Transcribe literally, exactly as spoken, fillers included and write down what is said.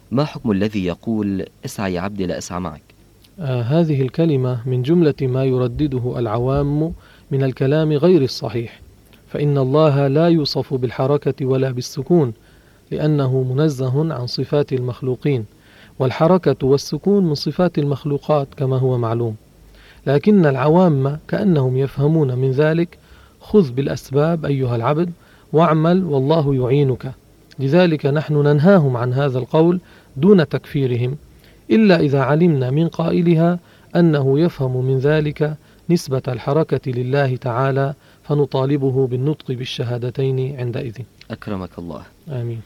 ما حكم الذي يقول اسعى يا عبدي لا اسعى معك؟ آه هذه الكلمة من جملة ما يردده العوام من الكلام غير الصحيح، فإن الله لا يوصف بالحركة ولا بالسكون، لأنه منزه عن صفات المخلوقين، والحركة والسكون من صفات المخلوقات كما هو معلوم. لكن العوام كأنهم يفهمون من ذلك: خذ بالأسباب أيها العبد واعمل والله يعينك. لذلك نحن ننهاهم عن هذا القول دون تكفيرهم، إلا إذا علمنا من قائلها أنه يفهم من ذلك نسبة الحركة لله تعالى، فنطالبه بالنطق بالشهادتين عندئذ. أكرمك الله. آمين.